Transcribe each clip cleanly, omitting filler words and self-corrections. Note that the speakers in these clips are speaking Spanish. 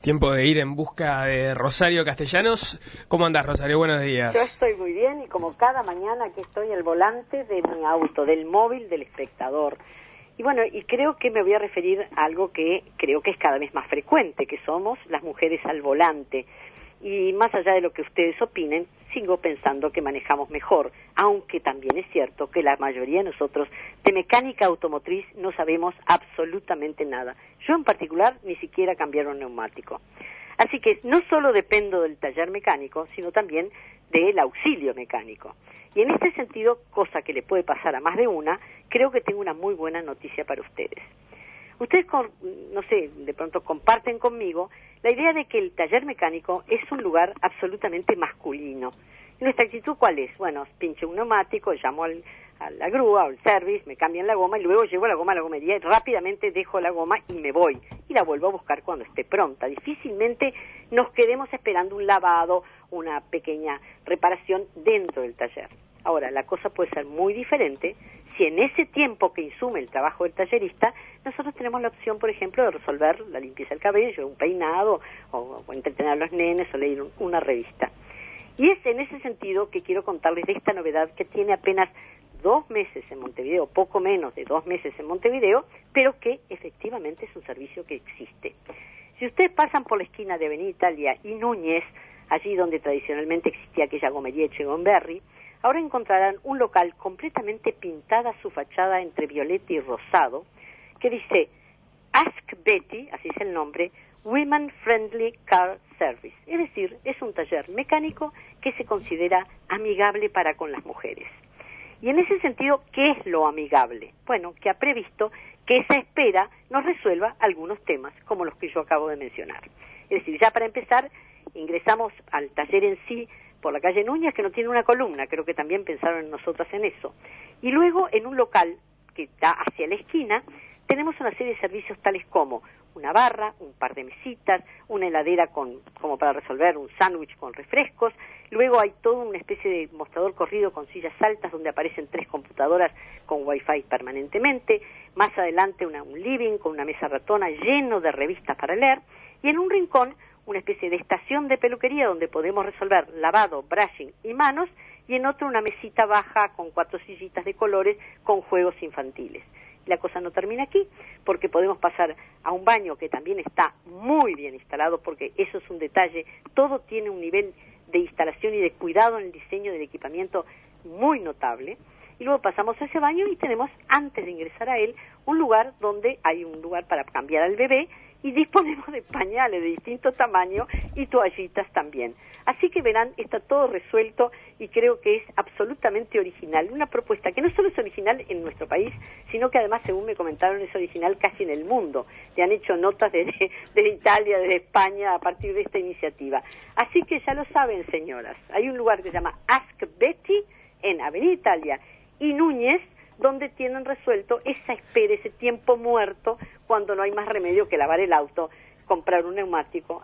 Tiempo de ir en busca de Rosario Castellanos. ¿Cómo andás, Rosario? Buenos días. Yo estoy muy bien y como cada mañana aquí estoy al volante de mi auto, del móvil del espectador. Y bueno, y creo que me voy a referir a algo que creo que es cada vez más frecuente, que somos las mujeres al volante. Y más allá de lo que ustedes opinen, sigo pensando que manejamos mejor, aunque también es cierto que la mayoría de nosotros de mecánica automotriz no sabemos absolutamente nada. Yo en particular ni siquiera cambiar un neumático. Así que no solo dependo del taller mecánico, sino también del auxilio mecánico. Y en este sentido, cosa que le puede pasar a más de una, creo que tengo una muy buena noticia para ustedes. Ustedes, no sé, de pronto comparten conmigo la idea de que el taller mecánico es un lugar absolutamente masculino. ¿Y nuestra actitud cuál es? Bueno, pincho un neumático, llamo a la grúa o al service, me cambian la goma y luego llevo la goma a la gomería y rápidamente dejo la goma y me voy. Y la vuelvo a buscar cuando esté pronta. Difícilmente nos quedemos esperando un lavado, una pequeña reparación dentro del taller. Ahora, la cosa puede ser muy diferente si en ese tiempo que insume el trabajo del tallerista, nosotros tenemos la opción, por ejemplo, de resolver la limpieza del cabello, un peinado, o entretener a los nenes, o leer una revista. Y es en ese sentido que quiero contarles de esta novedad que tiene apenas 2 meses en Montevideo, poco menos de 2 meses en Montevideo, pero que efectivamente es un servicio que existe. Si ustedes pasan por la esquina de Avenida Italia y Núñez, allí donde tradicionalmente existía aquella gomería Echegonberry, ahora encontrarán un local completamente pintada su fachada entre violeta y rosado, que dice Ask Betty, así es el nombre, Women Friendly Car Service. Es decir, es un taller mecánico que se considera amigable para con las mujeres. Y en ese sentido, ¿qué es lo amigable? Bueno, que ha previsto que esa espera nos resuelva algunos temas, como los que yo acabo de mencionar. Es decir, ya para empezar, ingresamos al taller en sí, por la calle Núñez, que no tiene una columna, creo que también pensaron en nosotras en eso. Y luego, en un local que da hacia la esquina, tenemos una serie de servicios tales como una barra, un par de mesitas, una heladera como para resolver un sándwich con refrescos. Luego hay toda una especie de mostrador corrido con sillas altas donde aparecen 3 computadoras con wifi permanentemente. Más adelante un living con una mesa ratona lleno de revistas para leer. Y en un rincón una especie de estación de peluquería donde podemos resolver lavado, brushing y manos, y en otro una mesita baja con 4 sillitas de colores con juegos infantiles. La cosa no termina aquí, porque podemos pasar a un baño que también está muy bien instalado, porque eso es un detalle, todo tiene un nivel de instalación y de cuidado en el diseño del equipamiento muy notable. Y luego pasamos a ese baño y tenemos, antes de ingresar a él, un lugar donde hay un lugar para cambiar al bebé, y disponemos de pañales de distinto tamaño y toallitas también. Así que verán, está todo resuelto y creo que es absolutamente original. Una propuesta que no solo es original en nuestro país, sino que además, según me comentaron, es original casi en el mundo. Le han hecho notas desde Italia, desde España, a partir de esta iniciativa. Así que ya lo saben, señoras. Hay un lugar que se llama Ask Betty en Avenida Italia y Núñez, donde tienen resuelto esa espera, ese tiempo muerto, cuando no hay más remedio que lavar el auto, comprar un neumático,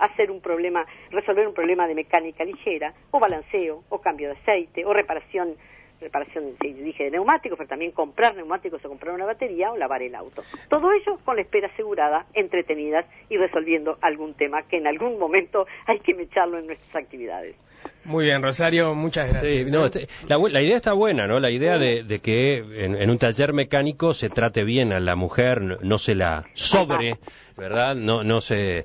resolver un problema de mecánica ligera, o balanceo, o cambio de aceite, o reparación, dije de neumáticos, pero también comprar neumáticos o comprar una batería o lavar el auto. Todo ello con la espera asegurada, entretenidas y resolviendo algún tema que en algún momento hay que mecharlo en nuestras actividades. Muy bien, Rosario, muchas gracias. Sí, no, la idea está buena, ¿no? La idea de que en un taller mecánico se trate bien a la mujer, no se la sobre, ¿verdad? No se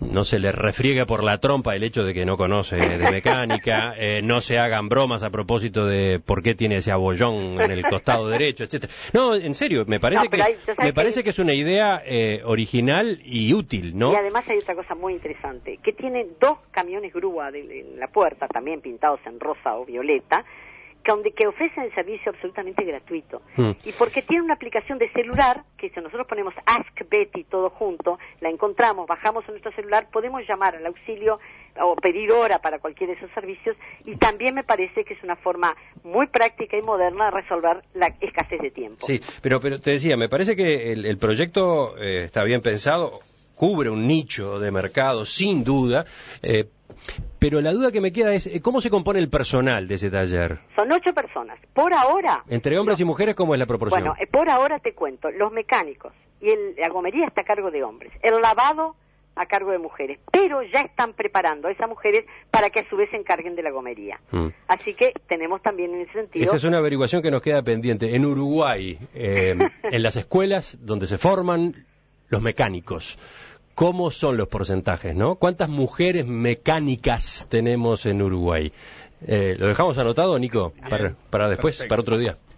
le refriegue por la trompa el hecho de que no conoce de mecánica, no se hagan bromas a propósito de por qué tiene ese abollón en el costado derecho, etcétera. No, en serio, me parece que es una idea original y útil, ¿no? Y además hay otra cosa muy interesante, que tiene 2 camiones grúa en la puerta, también pintados en rosa o violeta, que ofrecen el servicio absolutamente gratuito. Y porque tiene una aplicación de celular, que si nosotros ponemos Ask Betty todo junto, la encontramos, bajamos en nuestro celular, podemos llamar al auxilio o pedir hora para cualquiera de esos servicios, y también me parece que es una forma muy práctica y moderna de resolver la escasez de tiempo. Sí, pero te decía, me parece que el proyecto está bien pensado, cubre un nicho de mercado, sin duda, pero la duda que me queda es, ¿cómo se compone el personal de ese taller? Son 8 personas. Por ahora... ¿Entre hombres y mujeres cómo es la proporción? Bueno, por ahora te cuento, los mecánicos y la gomería está a cargo de hombres. El lavado a cargo de mujeres, pero ya están preparando a esas mujeres para que a su vez se encarguen de la gomería. Así que tenemos también en ese sentido... Esa es una averiguación que nos queda pendiente. En Uruguay, en las escuelas donde se forman los mecánicos, ¿cómo son los porcentajes, no? ¿Cuántas mujeres mecánicas tenemos en Uruguay? ¿Lo dejamos anotado, Nico? Para después, perfecto, para otro día.